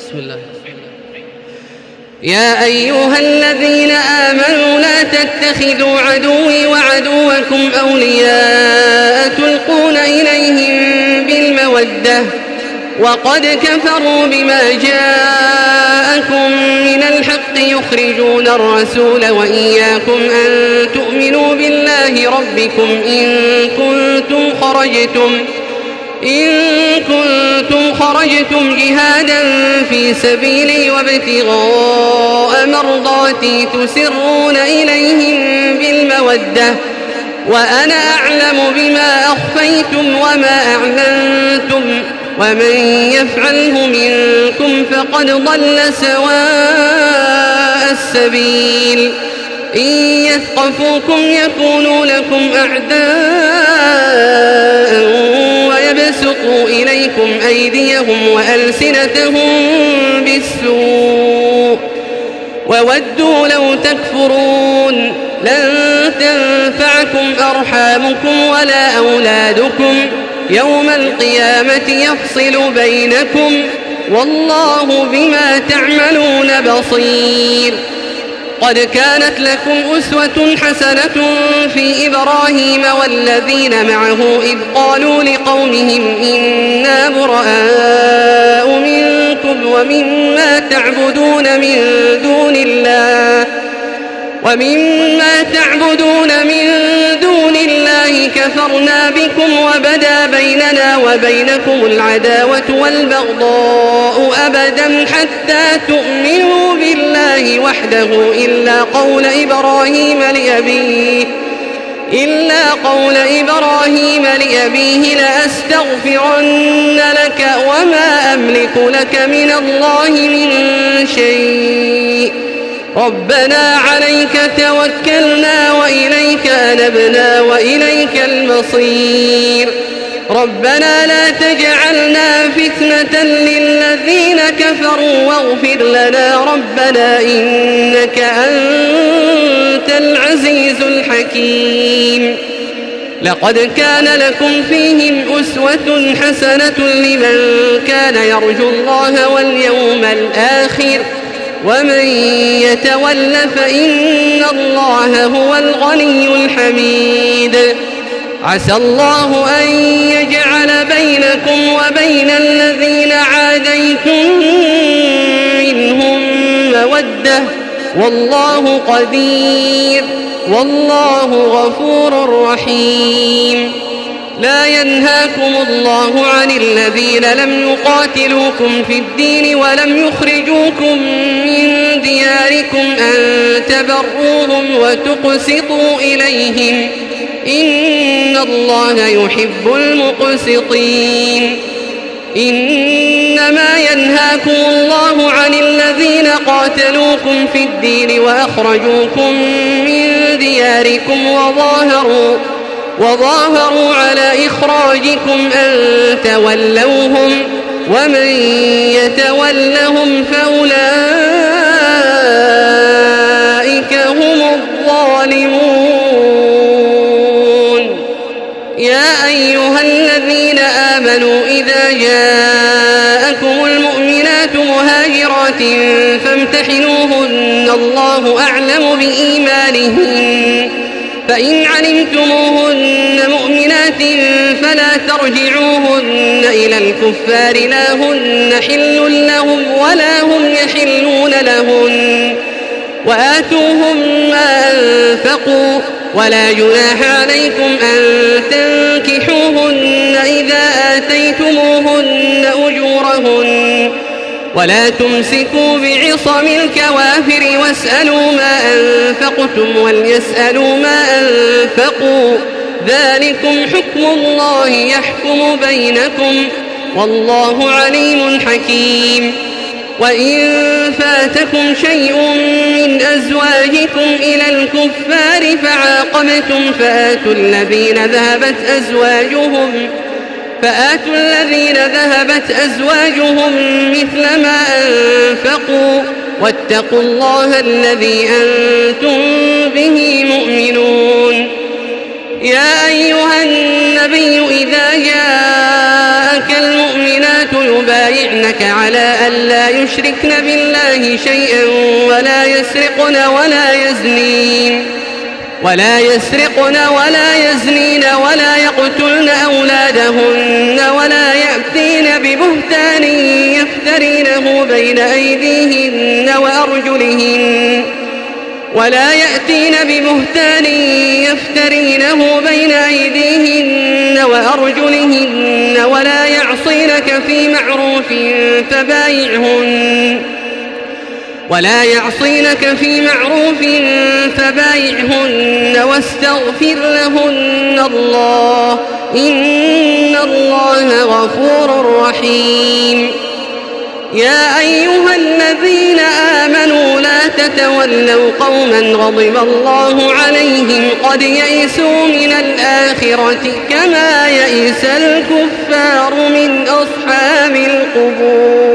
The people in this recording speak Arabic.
بسم الله. يا أيها الذين آمنوا لا تتخذوا عدوي وعدوكم أولياء تلقون إليهم بالمودة وقد كفروا بما جاءكم من الحق يخرجون الرسول وإياكم أن تؤمنوا بالله ربكم إن كنتم خرجتم جهادا في سبيلي وابتغاء مرضاتي تسرون إليهم بالمودة وأنا أعلم بما أخفيتم وما أعلنتم ومن يفعله منكم فقد ضل سواء السبيل إن يثقفوكم يكونوا لكم أعداء ويبسطوا إليكم أيديهم وألسنتهم بالسوء وودوا لو تكفرون لن تنفعكم أرحامكم ولا أولادكم يوم القيامة يفصل بينكم والله بما تعملون بصير. قد كانت لكم أسوة حسنة في إبراهيم والذين معه إذ قالوا لقومهم إنا براء منكم ومما تعبدون من دون الله كفرنا بكم وبدا بيننا وبينكم العداوة والبغضاء أبدا حتى تؤمنوا بالله وحده إلا قول إبراهيم لأبيه لأستغفرن لك وما أملك لك من الله من شيء ربنا عليك توكلنا وإليك أنبنا وإليك المصير ربنا لا تجعلنا فتنة للذين كفروا واغفر لنا ربنا إنك أنت العزيز الحكيم. لقد كان لكم فيهم أسوة حسنة لمن كان يرجو الله واليوم الآخر ومن يتول فإن الله هو الغني الحميد. عسى الله أن يجعل بينكم وبين الذين عاديتم منهم مودة والله قدير والله غفور رحيم. لا ينهاكم الله عن الذين لم يقاتلوكم في الدين ولم يخرجوكم من دياركم أن تبروهم وتقسطوا إليهم إن الله يحب المقسطين. إنما ينهاكم الله عن الذين قاتلوكم في الدين وأخرجوكم من دياركم وظاهروا على إخراجكم أن تولوهم ومن يتولهم فأولئك هم الظالمون. يا أيها الذين آمنوا إذا جاءكم المؤمنات مهاجرات فامتحنوهن الله أعلم بإيمانهن فإن علمتموهن مؤمنات فلا ترجعوهن إلى الكفار لا هن حل لهم ولا هم يحلون لهن وآتوهم ما أنفقوا ولا جناح عليكم أن تنكحوهن إذا آتيتموهن أجورهن ولا تمسكوا بعصم الكوافر واسألوا ما أنفقتم وليسألوا ما أنفقوا ذلكم حكم الله يحكم بينكم والله عليم حكيم. وإن فاتكم شيء من أزواجكم إلى الكفار فعاقبتم فآتوا الذين ذهبت أزواجهم مثل ما أنفقوا واتقوا الله الذي أنتم به مؤمنون. يا أيها النبي إذا جاءك المؤمنات يبايعنك على أن لا يشركن بالله شيئا ولا يسرقن ولا يزنين ولا يقتلن أولادهن ولا يأتين ببهتان يفترينه بين أيديهن وأرجلهن ولا يعصينك في معروف فبايعهن واستغفر لهن الله إن الله غفور رحيم. يا أيها الذين آمنوا لا تتولوا قوما غضب الله عليهم قد يئسوا من الآخرة كما يئس الكفار من أصحاب القبور.